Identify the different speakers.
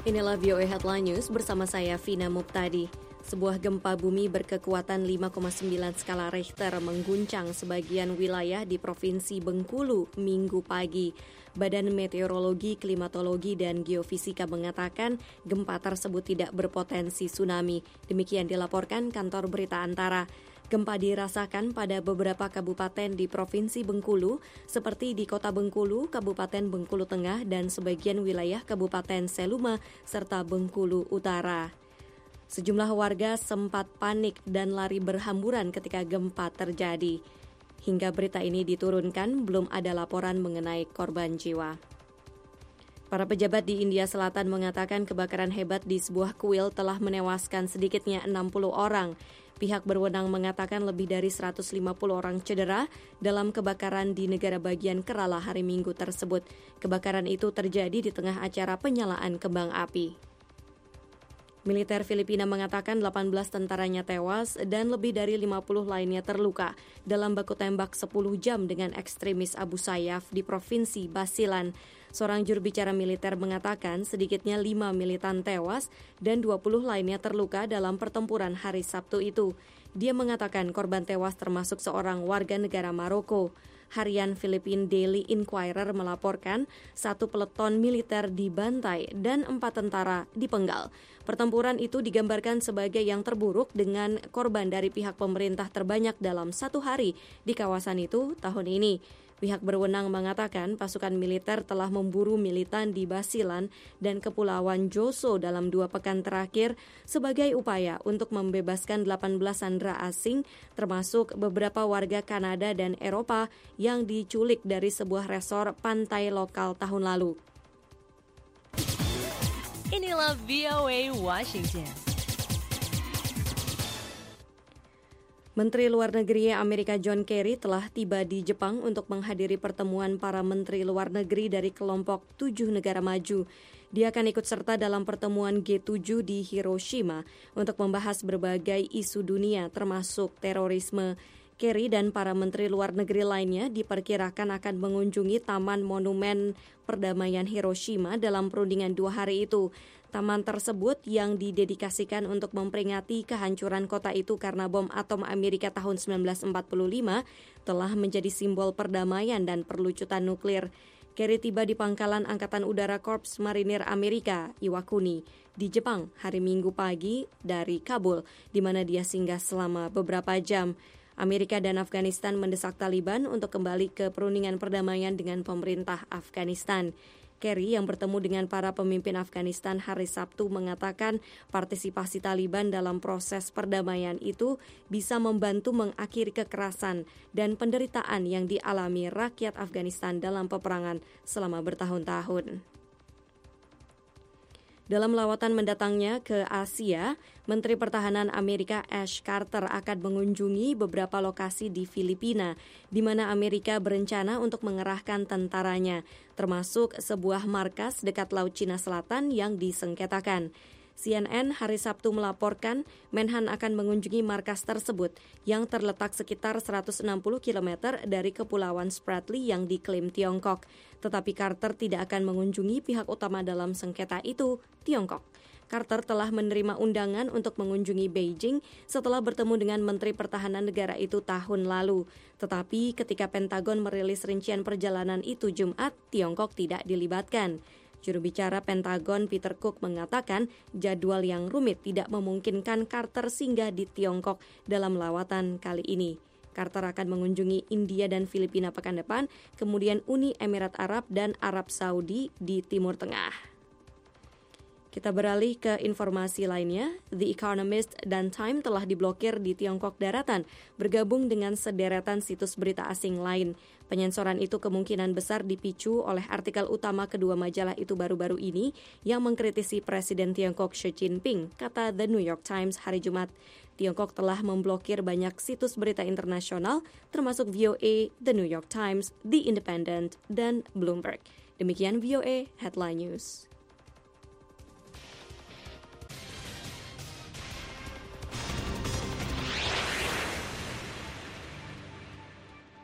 Speaker 1: Inilah VOA Headline News bersama saya Vina Muptadi. Sebuah gempa bumi berkekuatan 5,9 skala Richter mengguncang sebagian wilayah di Provinsi Bengkulu Minggu pagi. Badan Meteorologi, Klimatologi, dan Geofisika mengatakan gempa tersebut tidak berpotensi tsunami. Demikian dilaporkan Kantor Berita Antara. Gempa dirasakan pada beberapa kabupaten di Provinsi Bengkulu, seperti di Kota Bengkulu, Kabupaten Bengkulu Tengah, dan sebagian wilayah Kabupaten Seluma, serta Bengkulu Utara. Sejumlah warga sempat panik dan lari berhamburan ketika gempa terjadi. Hingga berita ini diturunkan, belum ada laporan mengenai korban jiwa. Para pejabat di India Selatan mengatakan kebakaran hebat di sebuah kuil telah menewaskan sedikitnya 60 orang. Pihak berwenang mengatakan lebih dari 150 orang cedera dalam kebakaran di negara bagian Kerala hari Minggu tersebut. Kebakaran itu terjadi di tengah acara penyalaan kembang api. Militer Filipina mengatakan 18 tentaranya tewas dan lebih dari 50 lainnya terluka dalam baku tembak 10 jam dengan ekstremis Abu Sayyaf di Provinsi Basilan. Seorang juru bicara militer mengatakan sedikitnya 5 militan tewas dan 20 lainnya terluka dalam pertempuran hari Sabtu itu. Dia mengatakan korban tewas termasuk seorang warga negara Maroko. Harian Philippine Daily Inquirer melaporkan 1 peleton militer dibantai dan 4 tentara dipenggal. Pertempuran itu digambarkan sebagai yang terburuk dengan korban dari pihak pemerintah terbanyak dalam 1 hari di kawasan itu tahun ini. Pihak berwenang mengatakan pasukan militer telah memburu militan di Basilan dan Kepulauan Joso dalam 2 pekan terakhir sebagai upaya untuk membebaskan 18 sandera asing termasuk beberapa warga Kanada dan Eropa yang diculik dari sebuah resor pantai lokal tahun lalu.
Speaker 2: Inilah VOA Washington.
Speaker 1: Menteri Luar Negeri Amerika John Kerry telah tiba di Jepang untuk menghadiri pertemuan para menteri luar negeri dari kelompok 7 negara maju. Dia akan ikut serta dalam pertemuan G7 di Hiroshima untuk membahas berbagai isu dunia termasuk terorisme. Kerry dan para menteri luar negeri lainnya diperkirakan akan mengunjungi Taman Monumen Perdamaian Hiroshima dalam perundingan 2 hari itu. Taman tersebut yang didedikasikan untuk memperingati kehancuran kota itu karena bom atom Amerika tahun 1945 telah menjadi simbol perdamaian dan perlucutan nuklir. Kerry tiba di Pangkalan Angkatan Udara Korps Marinir Amerika, Iwakuni, di Jepang hari Minggu pagi dari Kabul, di mana dia singgah selama beberapa jam. Amerika dan Afghanistan mendesak Taliban untuk kembali ke perundingan perdamaian dengan pemerintah Afghanistan. Kerry yang bertemu dengan para pemimpin Afghanistan hari Sabtu mengatakan partisipasi Taliban dalam proses perdamaian itu bisa membantu mengakhiri kekerasan dan penderitaan yang dialami rakyat Afghanistan dalam peperangan selama bertahun-tahun. Dalam lawatan mendatangnya ke Asia, Menteri Pertahanan Amerika Ash Carter akan mengunjungi beberapa lokasi di Filipina, di mana Amerika berencana untuk mengerahkan tentaranya, termasuk sebuah markas dekat Laut Cina Selatan yang disengketakan. CNN hari Sabtu melaporkan Menhan akan mengunjungi markas tersebut yang terletak sekitar 160 km dari Kepulauan Spratly yang diklaim Tiongkok. Tetapi Carter tidak akan mengunjungi pihak utama dalam sengketa itu, Tiongkok. Carter telah menerima undangan untuk mengunjungi Beijing setelah bertemu dengan Menteri Pertahanan negara itu tahun lalu. Tetapi ketika Pentagon merilis rincian perjalanan itu Jumat, Tiongkok tidak dilibatkan. Juru bicara Pentagon Peter Cook mengatakan jadwal yang rumit tidak memungkinkan Carter singgah di Tiongkok dalam lawatan kali ini. Carter akan mengunjungi India dan Filipina pekan depan, kemudian Uni Emirat Arab dan Arab Saudi di Timur Tengah. Kita beralih ke informasi lainnya. The Economist dan Time telah diblokir di Tiongkok daratan, bergabung dengan sederetan situs berita asing lain. Penyensoran itu kemungkinan besar dipicu oleh artikel utama kedua majalah itu baru-baru ini yang mengkritisi Presiden Tiongkok Xi Jinping, kata The New York Times hari Jumat. Tiongkok telah memblokir banyak situs berita internasional, termasuk VOA, The New York Times, The Independent, dan Bloomberg. Demikian VOA Headline News.